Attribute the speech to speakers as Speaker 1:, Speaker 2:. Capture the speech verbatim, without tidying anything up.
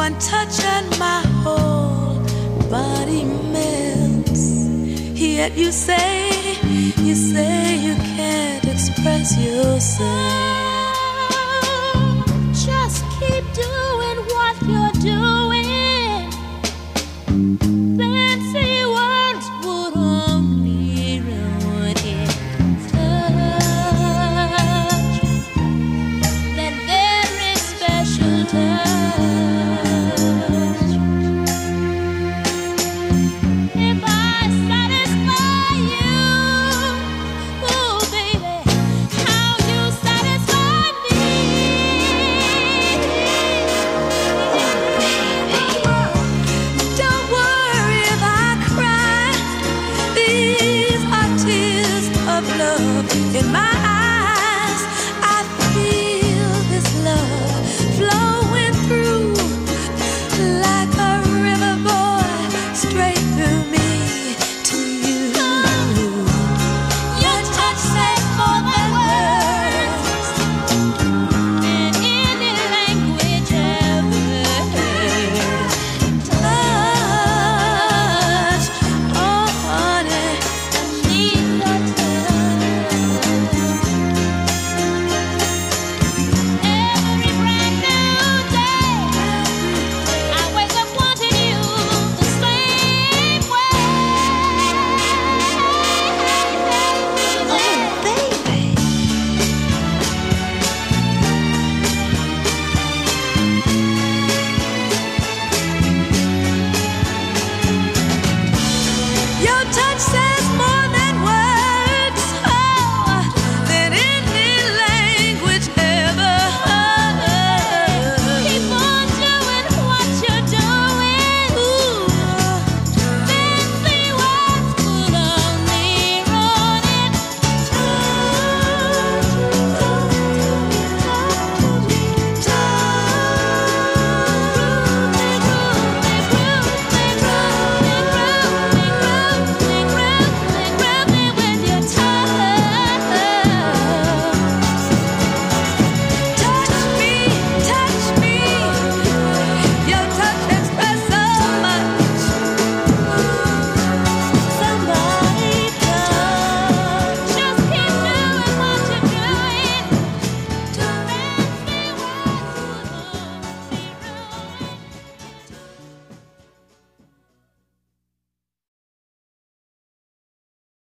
Speaker 1: One touch and my whole body melts. Yet you say, you say you can't express yourself.
Speaker 2: Just keep doing what you're doing. Fancy words would only ruin it. Touch, that very special touch.